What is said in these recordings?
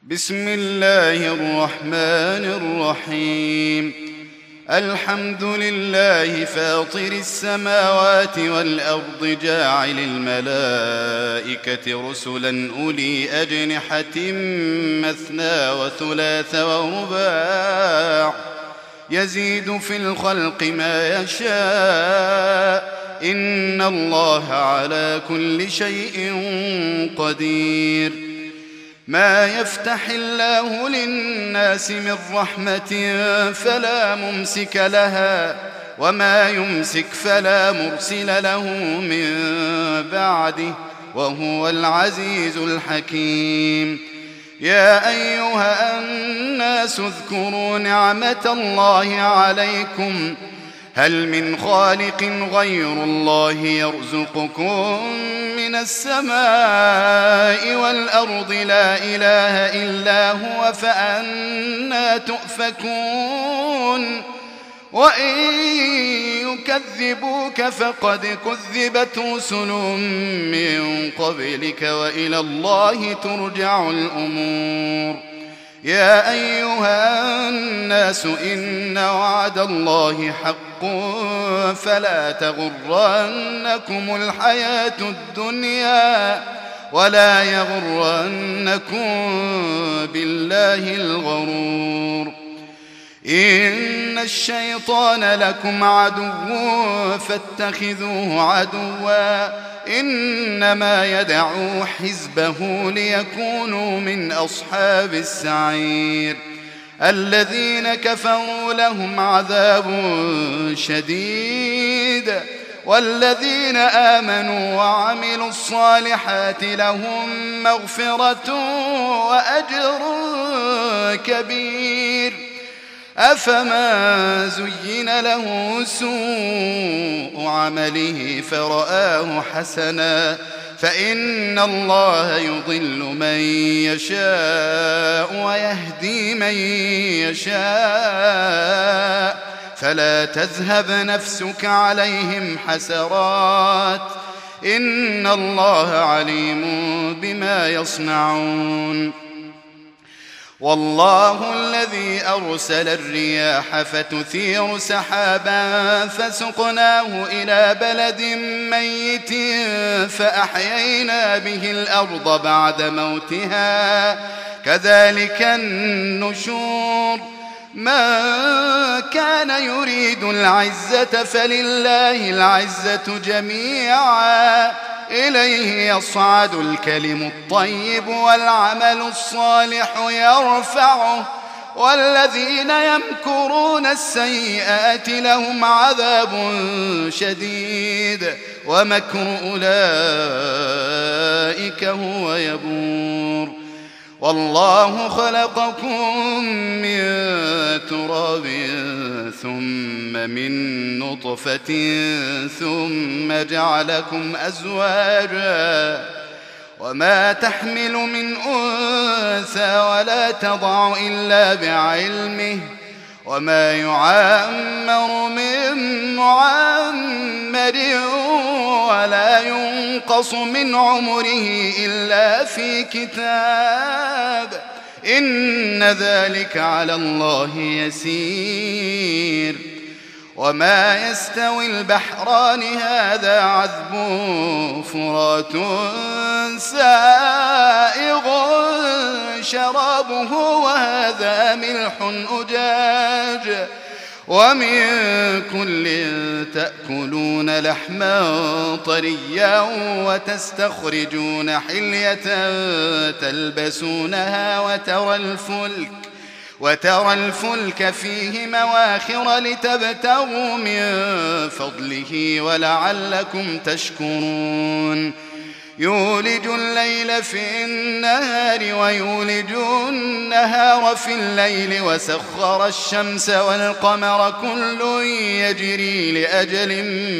بسم الله الرحمن الرحيم. الحمد لله فاطر السماوات والأرض جاعل الملائكة رسلا أولي أجنحة مثنى وثلاث ورباع يزيد في الخلق ما يشاء إن الله على كل شيء قدير. ما يفتح الله للناس من رحمة فلا ممسك لها وما يمسك فلا مرسل له من بعده وهو العزيز الحكيم. يا أيها الناس اذكروا نعمة الله عليكم هل من خالق غير الله يرزقكم من السماء والأرض لا إله إلا هو فأنى تؤفكون. وإن يكذبوك فقد كذبت رسل من قبلك وإلى الله ترجع الأمور. يا أيها الناس إن وعد الله حق فلا تغرنكم الحياة الدنيا ولا يغرنكم بالله الغرور. إن الشيطان لكم عدو فاتخذوه عدوا إنما يدعو حزبه ليكونوا من أصحاب السعير. الذين كفروا لهم عذاب شديد والذين آمنوا وعملوا الصالحات لهم مغفرة وأجر كبير. أفما زين له سوء عمله فرآه حسنا فإن الله يضل من يشاء ويهدي من يشاء فلا تذهب نفسك عليهم حسرات إن الله عليم بما يصنعون. والله الذي أرسل الرياح فتثير سحابا فسقناه إلى بلد ميت فأحيينا به الأرض بعد موتها كذلك النشور. من كان يريد العزة فلله العزة جميعا إليه يصعد الكلم الطيب والعمل الصالح يرفعه والذين يمكرون السيئات لهم عذاب شديد ومكر أولئك هو يبور. والله خلقكم من تراب ثم من نطفة ثم جعلكم أزواجا وما تحمل من أنثى ولا تضع إلا بعلمه وما يعمر من معمر ولا ينقص من عمره إلا في كتاب إن ذلك على الله يسير. وما يستوي البحران هذا عذب فرات سائغ شرابه وهذا ملح أجاج ومن كل تأكلون لحما طريا وتستخرجون حلية تلبسونها وترى الفلك فيه مواخر لتبتغوا من فضله ولعلكم تشكرون. يولج الليل في النهار ويولج النهار في الليل وسخر الشمس والقمر كل يجري لأجل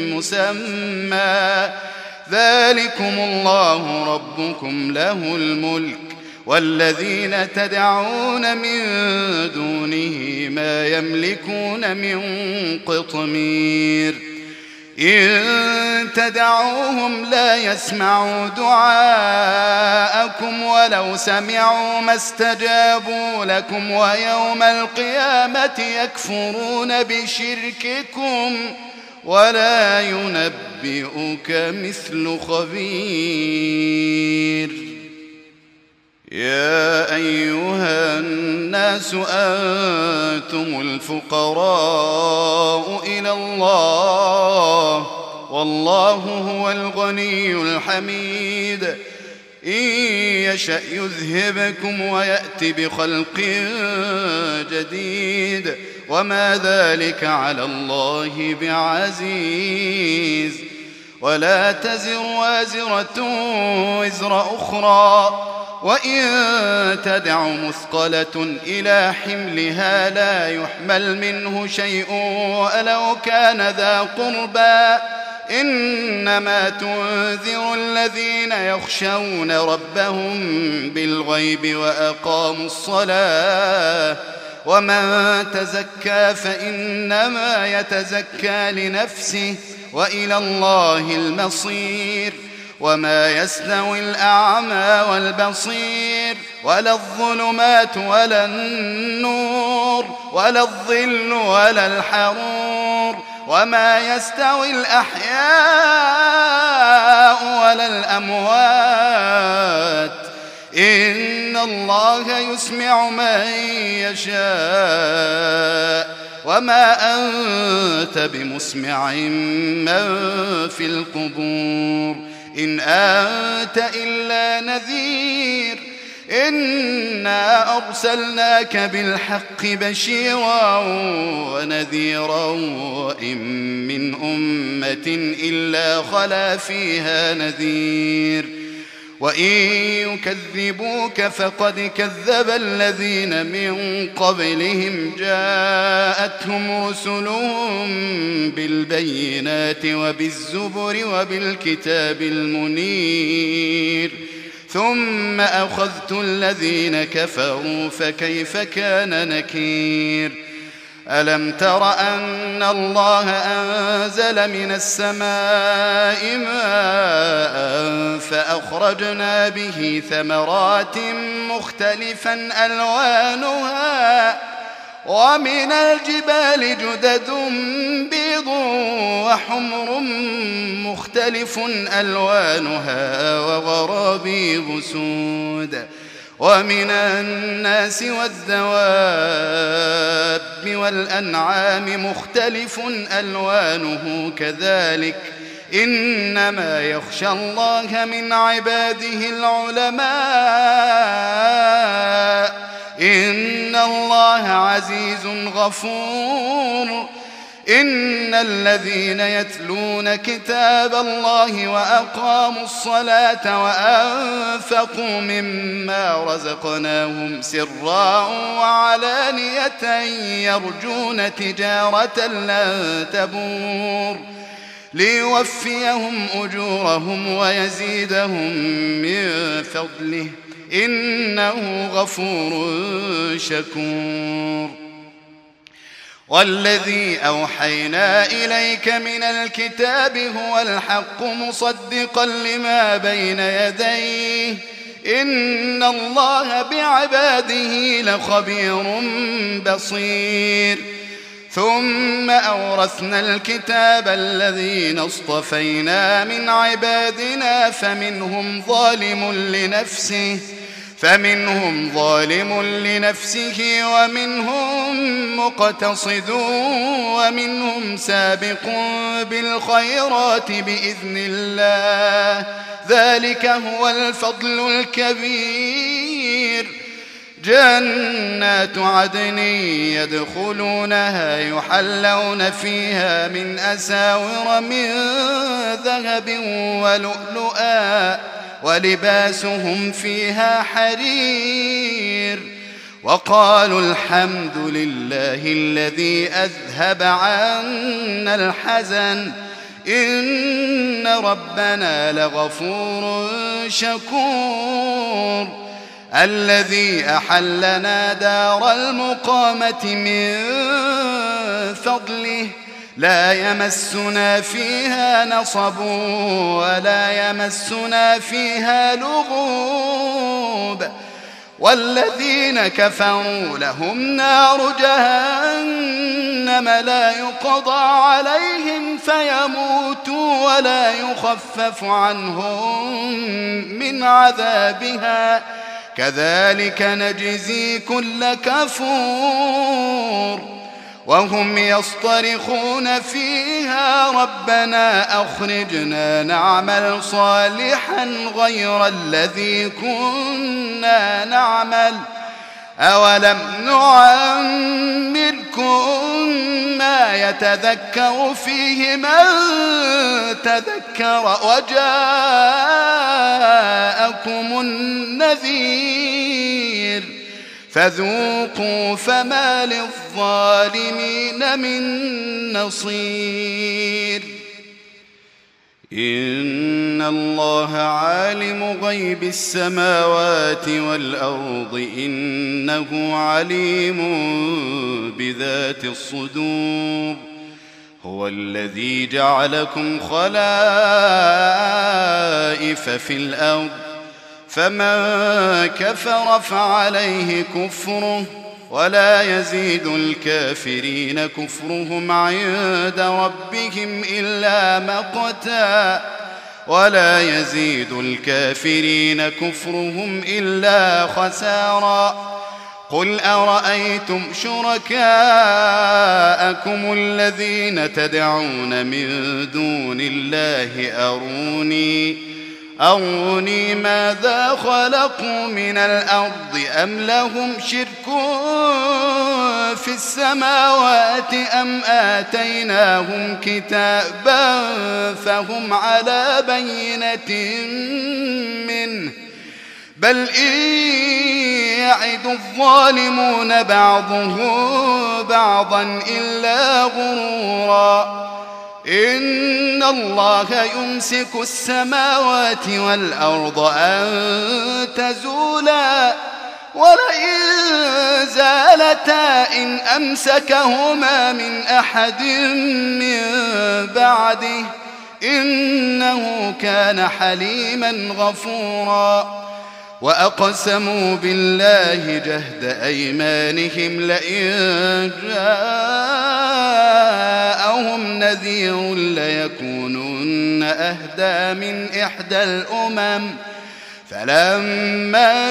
مسمى ذلكم الله ربكم له الملك والذين تدعون من دونه ما يملكون من قطمير. إن تدعوهم لا يسمعوا دعاءكم ولو سمعوا ما استجابوا لكم ويوم القيامة يكفرون بشرككم ولا ينبئك مثل خبير. يا أيها الناس أنتم الفقراء إلى الله والله هو الغني الحميد. إن يشأ يذهبكم ويأت بخلق جديد وما ذلك على الله بعزيز. ولا تزر وازرة وزر أخرى وإن تدع مثقلة إلى حملها لا يحمل منه شيء ولو كان ذا قربى إنما تنذر الذين يخشون ربهم بالغيب وأقاموا الصلاة ومن تزكى فإنما يتزكى لنفسه وإلى الله المصير. وما يستوي الأعمى والبصير ولا الظلمات ولا النور ولا الظل ولا الحرور وما يستوي الأحياء ولا الأموات إن الله يسمع من يشاء وما أنت بمسمع من في القبور إن أنت إلا نذير. إنا أرسلناك بالحق بشيرا ونذيرا وإن من أمة إلا خلا فيها نذير وإن يكذبوك فقد كذب الذين من قبلهم جاءتهم رسلهم بالبينات وبالزبر وبالكتاب المنير ثم أخذت الذين كفروا فكيف كان نكير. ألم تر أن الله أنزل من السماء ماء فأخرجنا به ثمرات مختلفا ألوانها ومن الجبال جدد بيض وحمر مختلف ألوانها وغرابيب سود ومن الناس والدواب والأنعام مختلف ألوانه كذلك إنما يخشى الله من عباده العلماء إن الله عزيز غفور. إن الذين يتلون كتاب الله وأقاموا الصلاة وأنفقوا مما رزقناهم سرا وعلانية يرجون تجارة لن تبور ليوفيهم أجورهم ويزيدهم من فضله إنه غفور شكور. والذي أوحينا إليك من الكتاب هو الحق مصدقا لما بين يديه إن الله بعباده لخبير بصير. ثم أورثنا الكتاب الذين اصطفينا من عبادنا فمنهم ظالم لنفسه ومنهم مقتصد ومنهم سابق بالخيرات بإذن الله ذلك هو الفضل الكبير. جنات عدن يدخلونها يحلون فيها من أساور من ذهب ولؤلؤا ولباسهم فيها حرير. وقالوا الحمد لله الذي أذهب عنا الحزن إن ربنا لغفور شكور. الذي أحلنا دار المقامة من فضله لا يمسنا فيها نصب ولا يمسنا فيها لغوب والذين كفروا لهم نار جهنم لا يقضى عليهم فيموتوا ولا يخفف عنهم من عذابها كذلك نجزي كل كفور وهم يصطرخون فيها ربنا أخرجنا نعمل صالحا غير الذي كنا نعمل أولم نعمركم ما يتذكر فيه من تذكر وجاءكم النذير فذوقوا فما للظالمين من نصير إن الله عالم غيب السماوات والأرض إنه عليم بذات الصدور هو الذي جعلكم خلائف في الأرض فمن كفر فعليه كفره ولا يزيد الكافرين كفرهم عند ربهم إلا مقتا ولا يزيد الكافرين كفرهم إلا خسارا قل أرأيتم شركاءكم الذين تدعون من دون الله أروني ماذا خلقوا من الأرض أم لهم شرك في السماوات أم آتيناهم كتابا فهم على بينة منه بل إن يعد الظالمون بعضهم بعضا إلا غرورا إن الله يمسك السماوات والأرض أن تزولا ولئن زالتا إن أمسكهما من أحد من بعده إنه كان حليما غفورا وأقسموا بالله جهد أيمانهم لئن جاءهم نذير ليكونن أهدى من إحدى الأمم فلما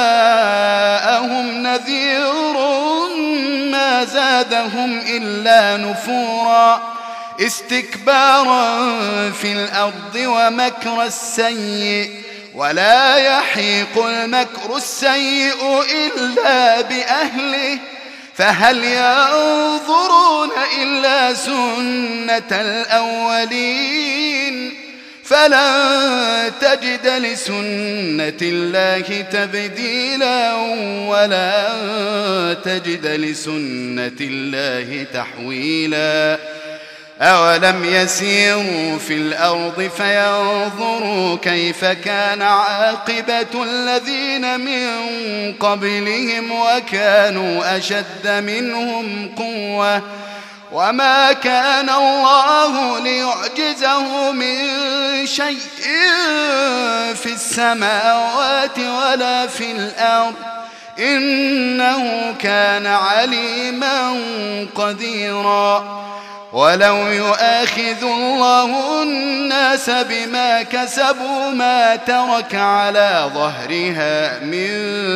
جاءهم نذير ما زادهم إلا نفورا استكبارا في الأرض ومكر السيء ولا يحيق المكر السيء إلا بأهله فهل ينظرون إلا سنة الأولين فلن تجد لسنة الله تبديلا ولا تجد لسنة الله تحويلا أولم يسيروا في الأرض فينظروا كيف كان عاقبة الذين من قبلهم وكانوا أشد منهم قوة وما كان الله ليعجزه من شيء في السماوات ولا في الأرض إنه كان عليما قديرا ولو يؤاخذ الله الناس بما كسبوا ما ترك على ظهرها من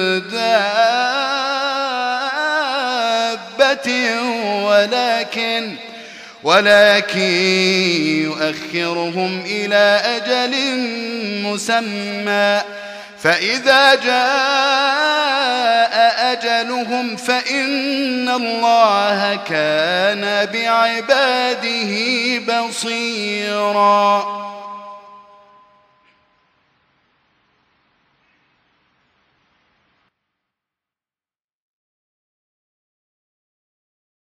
دابة ولكن يؤخرهم إلى أجل مسمى فإذا جاء أجلهم فإن الله كان بعباده بصيراً